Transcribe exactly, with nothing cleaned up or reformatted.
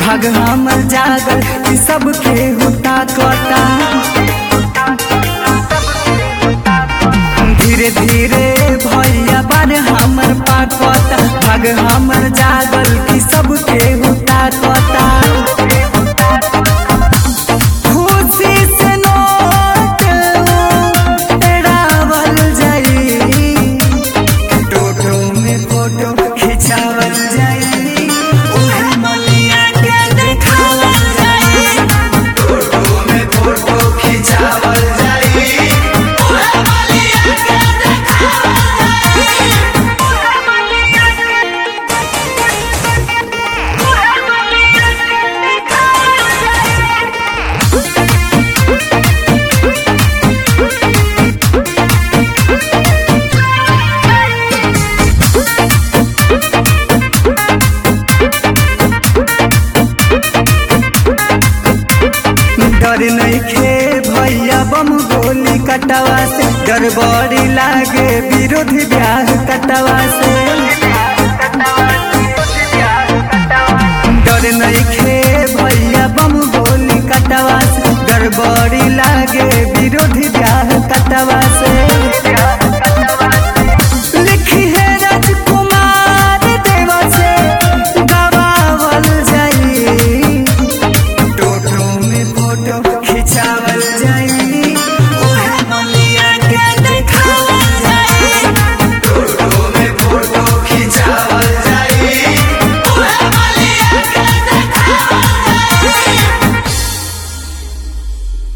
भाग हमर जागल कि सबके हुता कटा धीरे धीरे भैया बार हमर पाकता भाग हमर जागल कि सबके हुता कटा खुशी से नोट उड़ावल जाई टोटो में फोटो खिंचावल जाई उहे मलिया के देखावल जाई टोटो में फोटो खिंचावल जाई उहे मलिया के देखावल डर नइखे भैया बम गोली कटवा से डर बड़ी लागे विरोधी ब्याह कटवा से